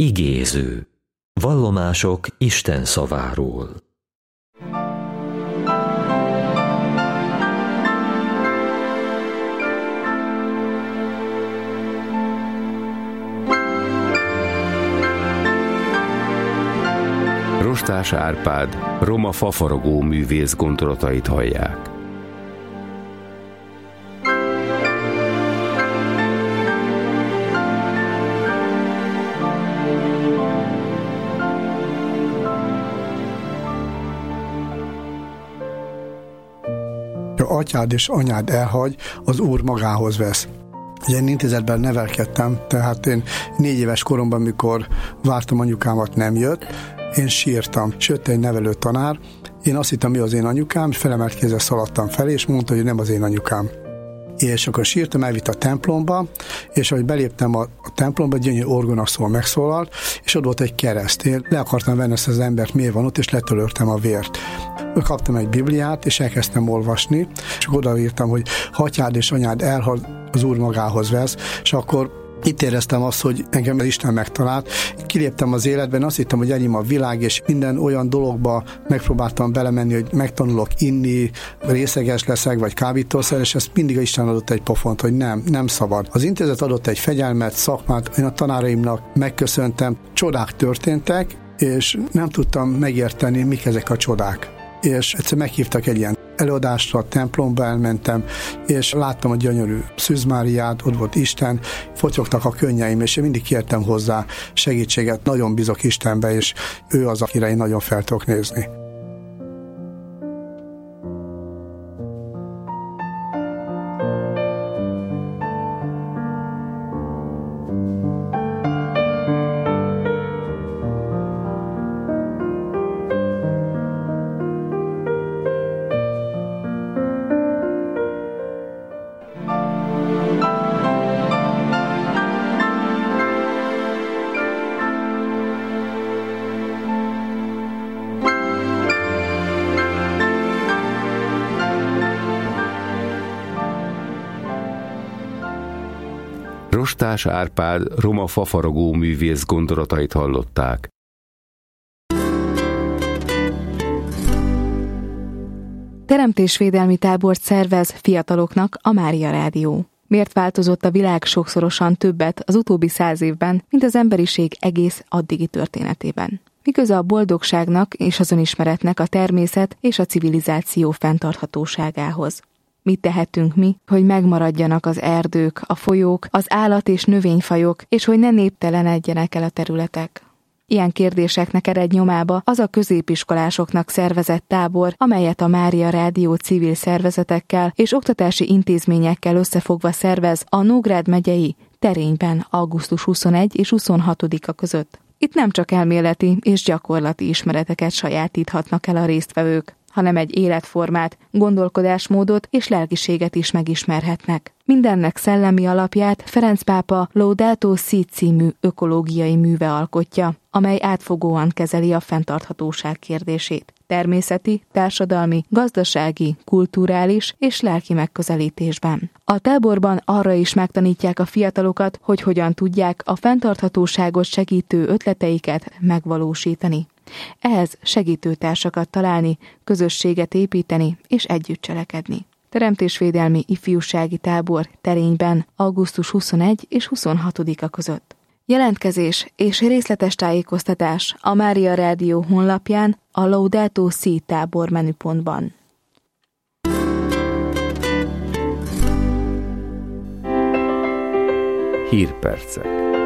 Igéző. Vallomások Isten szaváról. Rostás Árpád, roma fafaragó művész gondolatait hallják. Ha atyád és anyád elhagy, az Úr magához vesz. Ugye én intézetben nevelkedtem, tehát én 4 éves koromban, mikor vártam anyukámat, nem jött, én sírtam. Sőt, egy nevelő tanár, én azt hittem, mi az én anyukám, és felemelt kézzel szaladtam felé, és mondta, hogy nem az én anyukám. És akkor sírtam, elvitt a templomba, és ahogy beléptem a templomba, gyönyörű orgonaszól megszólalt, és ott volt egy kereszt. Én le akartam venni ezt az embert, miért van ott, és letölörtem a vért. Kaptam egy Bibliát, és elkezdtem olvasni, és odaírtam, hogy ha atyád és anyád elhal, az Úr magához vesz, és akkor itt éreztem azt, hogy engem Isten megtalált. Kiléptem az életben, azt hittem, hogy enyém a világ, és minden olyan dologba megpróbáltam belemenni, hogy megtanulok inni, részeges leszek, vagy kábítószer, és ezt mindig Isten adott egy pofont, hogy nem szabad. Az intézet adott egy fegyelmet, szakmát, én a tanáraimnak megköszöntem, csodák történtek, és nem tudtam megérteni, mik ezek a csodák. És egyszer meghívtak egy ilyen előadásra, a templomba elmentem, és láttam a gyönyörű Szűz Máriát, ott volt Isten, fotyogtak a könnyeim, és én mindig kértem hozzá segítséget, nagyon bízok Istenbe, és ő az, akire én nagyon fel tudok nézni. Rostás Árpád, roma fafaragó művész gondolatait hallották. Teremtésvédelmi tábort szervez fiataloknak a Mária Rádió. Miért változott a világ sokszorosan többet az utóbbi 100 évben, mint az emberiség egész addigi történetében? Mi köze a boldogságnak és az önismeretnek a természet és a civilizáció fenntarthatóságához? Mit tehetünk mi, hogy megmaradjanak az erdők, a folyók, az állat- és növényfajok, és hogy ne néptelenedjenek el a területek? Ilyen kérdéseknek ered nyomába az a középiskolásoknak szervezett tábor, amelyet a Mária Rádió civil szervezetekkel és oktatási intézményekkel összefogva szervez a Nógrád megyei Terényben augusztus 21 és 26-a között. Itt nem csak elméleti és gyakorlati ismereteket sajátíthatnak el a résztvevők, hanem egy életformát, gondolkodásmódot és lelkiséget is megismerhetnek. Mindennek szellemi alapját Ferenc pápa Laudato Si című ökológiai műve alkotja, amely átfogóan kezeli a fenntarthatóság kérdését. Természeti, társadalmi, gazdasági, kulturális és lelki megközelítésben. A táborban arra is megtanítják a fiatalokat, hogy hogyan tudják a fenntarthatóságot segítő ötleteiket megvalósítani. Ehhez segítőtársakat találni, közösséget építeni és együtt cselekedni. Teremtésvédelmi ifjúsági tábor Terényben augusztus 21 és 26-a között. Jelentkezés és részletes tájékoztatás a Mária Rádió honlapján, a Laudato Si tábor menüpontban. Hírpercek.